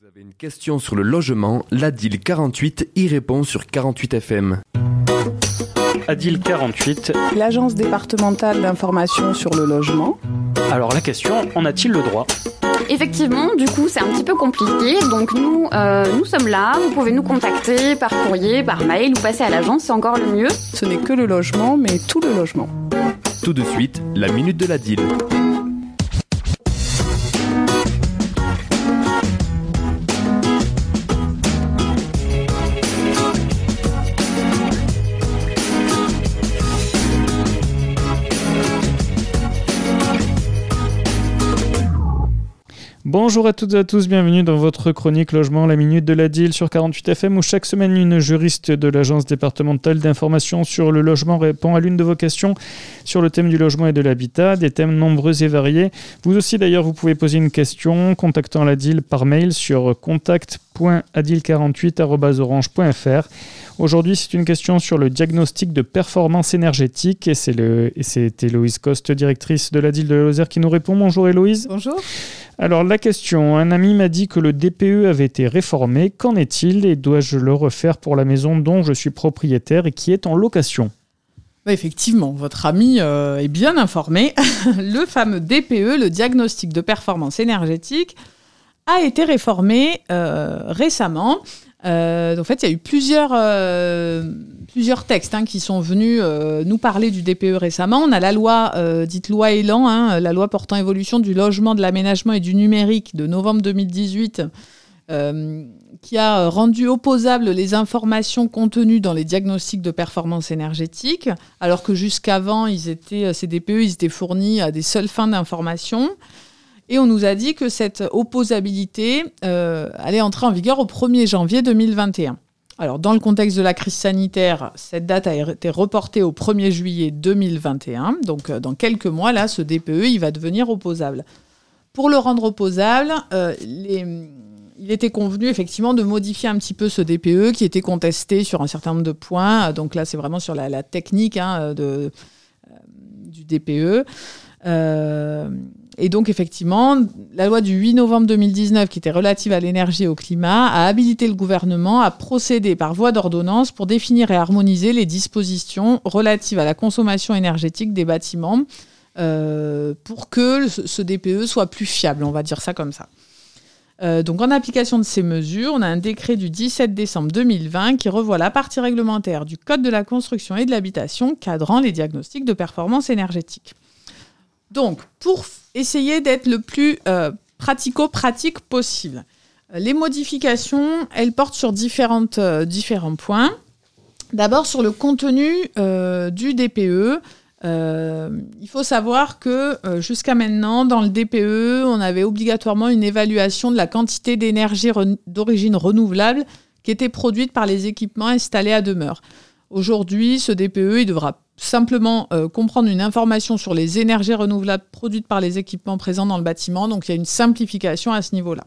Vous avez une question sur le logement, l'ADIL 48 y répond sur 48 FM. ADIL 48. L'Agence départementale d'information sur le logement. Alors la question, en a-t-il le droit ? Effectivement, du coup, c'est un petit peu compliqué. Donc nous sommes là. Vous pouvez nous contacter par courrier, par mail ou passer à l'agence, c'est encore le mieux. Ce n'est que le logement, mais tout le logement. Tout de suite, la minute de l'ADIL. Bonjour à toutes et à tous, bienvenue dans votre chronique logement, la minute de l'ADIL sur 48 FM où chaque semaine une juriste de l'Agence départementale d'information sur le logement répond à l'une de vos questions sur le thème du logement et de l'habitat, des thèmes nombreux et variés. Vous aussi d'ailleurs, vous pouvez poser une question contactant l'ADIL par mail sur contact.adil48@orange.fr. Aujourd'hui, c'est une question sur le diagnostic de performance énergétique et c'est Héloïse Coste, directrice de l'ADIL de la Lozère qui nous répond. Bonjour Héloïse. Bonjour. Alors la question, un ami m'a dit que le DPE avait été réformé. Qu'en est-il et dois-je le refaire pour la maison dont je suis propriétaire et qui est en location ? Effectivement, votre ami est bien informé. Le fameux DPE, le diagnostic de performance énergétique, a été réformé récemment. En fait, il y a eu plusieurs textes qui sont venus nous parler du DPE récemment. On a la loi, dite loi Elan, la loi portant évolution du logement, de l'aménagement et du numérique de novembre 2018, qui a rendu opposables les informations contenues dans les diagnostics de performance énergétique, alors que jusqu'avant, ces DPE étaient fournis à des seules fins d'information. Et on nous a dit que cette opposabilité allait entrer en vigueur au 1er janvier 2021. Alors, dans le contexte de la crise sanitaire, cette date a été reportée au 1er juillet 2021. Donc, dans quelques mois, là, ce DPE, il va devenir opposable. Pour le rendre opposable, il était convenu, effectivement, de modifier un petit peu ce DPE qui était contesté sur un certain nombre de points. Donc là, c'est vraiment sur la technique du DPE. Et donc, effectivement, la loi du 8 novembre 2019, qui était relative à l'énergie et au climat, a habilité le gouvernement à procéder par voie d'ordonnance pour définir et harmoniser les dispositions relatives à la consommation énergétique des bâtiments pour que ce DPE soit plus fiable, on va dire ça comme ça. Donc, en application de ces mesures, on a un décret du 17 décembre 2020 qui revoit la partie réglementaire du Code de la construction et de l'habitation cadrant les diagnostics de performance énergétique. Donc, pour essayer d'être le plus pratico-pratique possible, les modifications, elles portent sur différents points. D'abord, sur le contenu du DPE, il faut savoir que jusqu'à maintenant, dans le DPE, on avait obligatoirement une évaluation de la quantité d'énergie d'origine renouvelable qui était produite par les équipements installés à demeure. Aujourd'hui, ce DPE, il devra simplement comprendre une information sur les énergies renouvelables produites par les équipements présents dans le bâtiment. Donc, il y a une simplification à ce niveau-là.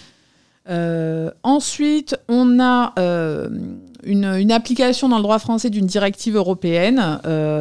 Ensuite, on a une application dans le droit français d'une directive européenne.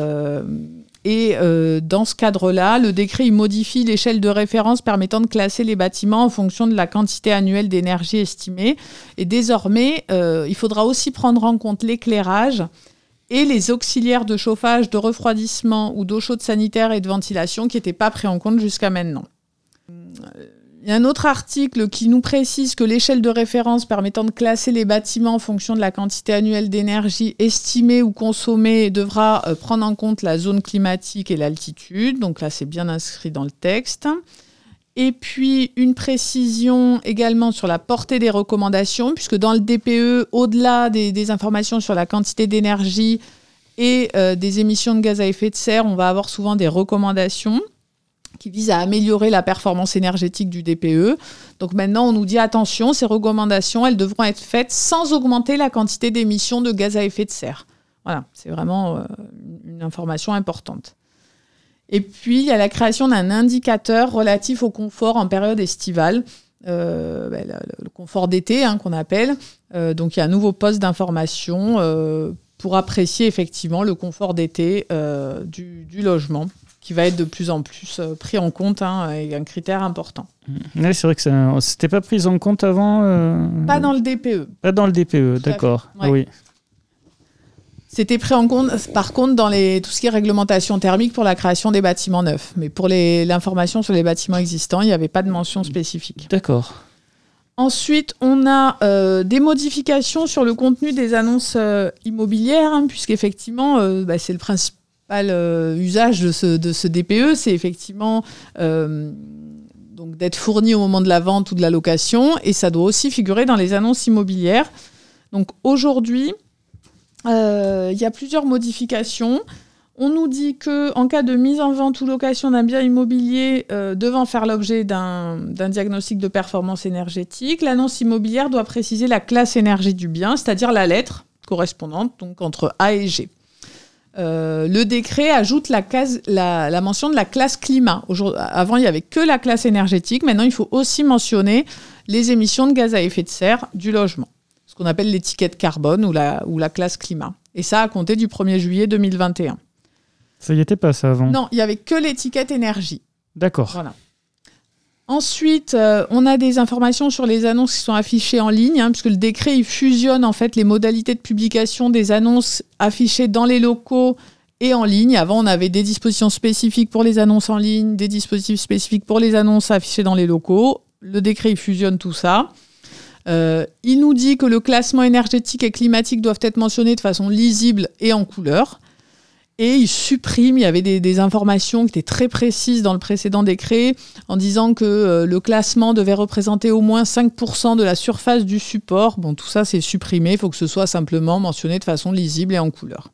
Dans ce cadre-là, le décret il modifie l'échelle de référence permettant de classer les bâtiments en fonction de la quantité annuelle d'énergie estimée. Et désormais, il faudra aussi prendre en compte l'éclairage et les auxiliaires de chauffage, de refroidissement ou d'eau chaude sanitaire et de ventilation qui n'étaient pas pris en compte jusqu'à maintenant. Il y a un autre article qui nous précise que l'échelle de référence permettant de classer les bâtiments en fonction de la quantité annuelle d'énergie estimée ou consommée devra prendre en compte la zone climatique et l'altitude. Donc là, c'est bien inscrit dans le texte. Et puis, une précision également sur la portée des recommandations, puisque dans le DPE, au-delà des informations sur la quantité d'énergie et des émissions de gaz à effet de serre, on va avoir souvent des recommandations qui visent à améliorer la performance énergétique du DPE. Donc maintenant, on nous dit attention, ces recommandations, elles devront être faites sans augmenter la quantité d'émissions de gaz à effet de serre. Voilà, c'est vraiment une information importante. Et puis, il y a la création d'un indicateur relatif au confort en période estivale, le confort d'été qu'on appelle. Donc, il y a un nouveau poste d'information pour apprécier effectivement le confort d'été du logement qui va être de plus en plus pris en compte et un critère important. Oui, c'est vrai que c'était pas pris en compte avant. Pas dans le DPE. Pas dans le DPE, d'accord. Ouais. Oui. C'était pris en compte, par contre, dans tout ce qui est réglementation thermique pour la création des bâtiments neufs. Mais pour l'information sur les bâtiments existants, il n'y avait pas de mention spécifique. D'accord. Ensuite, on a des modifications sur le contenu des annonces immobilières, puisqu'effectivement, c'est le principal usage de ce DPE, c'est effectivement donc d'être fourni au moment de la vente ou de la location, et ça doit aussi figurer dans les annonces immobilières. Donc aujourd'hui, il y a plusieurs modifications. On nous dit qu'en cas de mise en vente ou location d'un bien immobilier devant faire l'objet d'un diagnostic de performance énergétique, l'annonce immobilière doit préciser la classe énergie du bien, c'est-à-dire la lettre correspondante, donc entre A et G. Le décret ajoute la mention de la classe climat. Avant, il n'y avait que la classe énergétique. Maintenant, il faut aussi mentionner les émissions de gaz à effet de serre du logement, ce qu'on appelle l'étiquette carbone ou la classe climat. Et ça a compté du 1er juillet 2021. Ça y était pas, ça, avant? Non, il n'y avait que l'étiquette énergie. D'accord. Voilà. Ensuite, on a des informations sur les annonces qui sont affichées en ligne, puisque le décret il fusionne en fait les modalités de publication des annonces affichées dans les locaux et en ligne. Avant, on avait des dispositions spécifiques pour les annonces en ligne, des dispositifs spécifiques pour les annonces affichées dans les locaux. Le décret il fusionne tout ça. Il nous dit que le classement énergétique et climatique doivent être mentionnés de façon lisible et en couleur. Et il supprime, il y avait des informations qui étaient très précises dans le précédent décret, en disant que le classement devait représenter au moins 5% de la surface du support. Bon, tout ça, c'est supprimé, il faut que ce soit simplement mentionné de façon lisible et en couleur.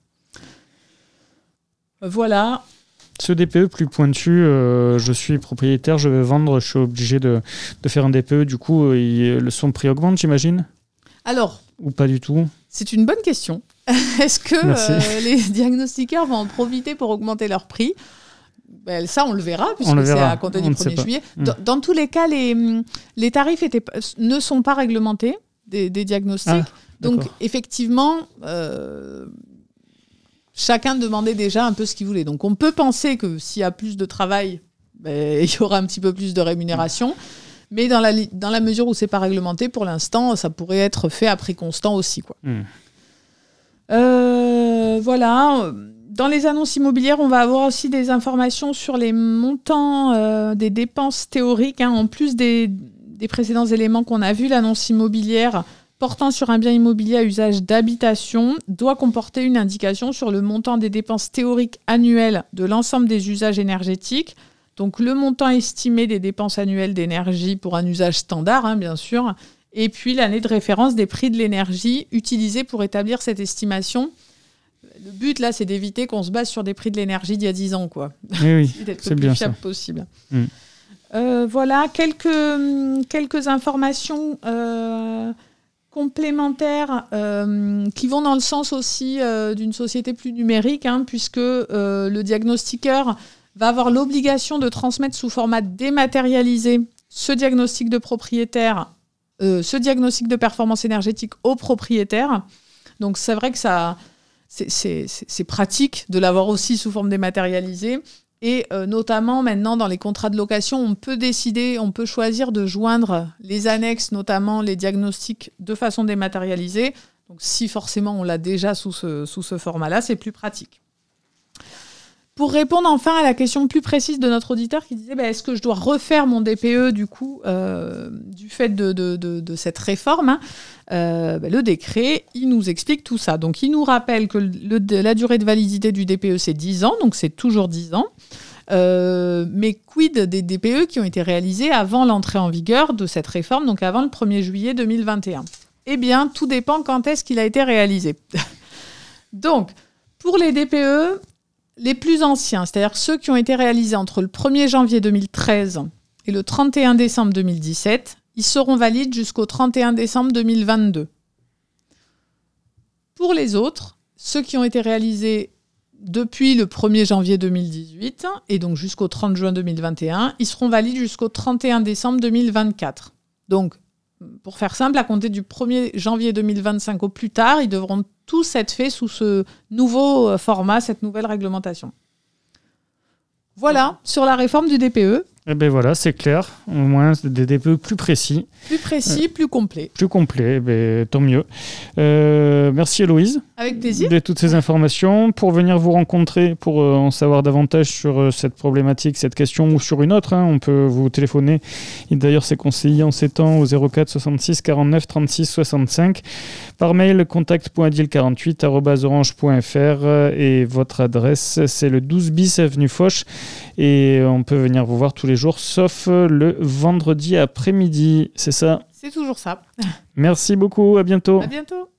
Voilà. Ce DPE plus pointu, je suis propriétaire, je vais vendre, je suis obligé de faire un DPE, du coup, son prix augmente, j'imagine ? Alors, ou pas du tout ? C'est une bonne question. Est-ce que les diagnostiqueurs vont en profiter pour augmenter leur prix ? Ça, on le verra, puisque c'est à compter du 1er juillet. Dans tous les cas, les tarifs ne sont pas réglementés des diagnostics. Donc, effectivement, chacun demandait déjà un peu ce qu'il voulait. Donc, on peut penser que s'il y a plus de travail, il y aura un petit peu plus de rémunération. Mais dans la mesure où c'est pas réglementé, pour l'instant, ça pourrait être fait à prix constant aussi, quoi. Voilà. Dans les annonces immobilières, on va avoir aussi des informations sur les montants des dépenses théoriques. En plus des précédents éléments qu'on a vus, l'annonce immobilière portant sur un bien immobilier à usage d'habitation doit comporter une indication sur le montant des dépenses théoriques annuelles de l'ensemble des usages énergétiques. Donc le montant estimé des dépenses annuelles d'énergie pour un usage standard, bien sûr, et puis l'année de référence des prix de l'énergie utilisés pour établir cette estimation. Le but, là, c'est d'éviter qu'on se base sur des prix de l'énergie d'il y a 10 ans, quoi. Oui, d'être c'est le plus bien fiable ça. possible. Voilà, quelques informations complémentaires qui vont dans le sens aussi d'une société plus numérique, puisque le diagnostiqueur va avoir l'obligation de transmettre sous format dématérialisé ce diagnostic de propriétaire, ce diagnostic de performance énergétique au propriétaire. Donc c'est vrai que c'est pratique de l'avoir aussi sous forme dématérialisée. Et notamment maintenant dans les contrats de location, on peut choisir de joindre les annexes, notamment les diagnostics de façon dématérialisée. Donc si forcément on l'a déjà sous ce format-là, c'est plus pratique. Pour répondre enfin à la question plus précise de notre auditeur qui disait est-ce que je dois refaire mon DPE du coup du fait de cette réforme, le décret il nous explique tout ça. Donc il nous rappelle que la durée de validité du DPE c'est 10 ans, donc c'est toujours 10 ans. Mais quid des DPE qui ont été réalisés avant l'entrée en vigueur de cette réforme, donc avant le 1er juillet 2021 ? Eh bien, tout dépend quand est-ce qu'il a été réalisé. Donc, pour les DPE les plus anciens, c'est-à-dire ceux qui ont été réalisés entre le 1er janvier 2013 et le 31 décembre 2017, ils seront valides jusqu'au 31 décembre 2022. Pour les autres, ceux qui ont été réalisés depuis le 1er janvier 2018 et donc jusqu'au 30 juin 2021, ils seront valides jusqu'au 31 décembre 2024. Donc, pour faire simple, à compter du 1er janvier 2025 au plus tard, ils devront tous être faits sous ce nouveau format, cette nouvelle réglementation. Voilà, sur la réforme du DPE. Eh bien voilà, c'est clair. Au moins, des DPE plus précis. Plus précis, plus complet. Plus complet, tant mieux. Merci Héloïse. Avec plaisir. De toutes ces informations. Pour venir vous rencontrer, pour en savoir davantage sur cette problématique, cette question ou sur une autre, on peut vous téléphoner. Et d'ailleurs, c'est conseillé en ces temps au 04 66 49 36 65. Par mail, contact.adil48@orange.fr et votre adresse, c'est le 12 bis avenue Foch. Et on peut venir vous voir tous les jours, sauf le vendredi après-midi. C'est ça? C'est toujours ça. Merci beaucoup, à bientôt. À bientôt.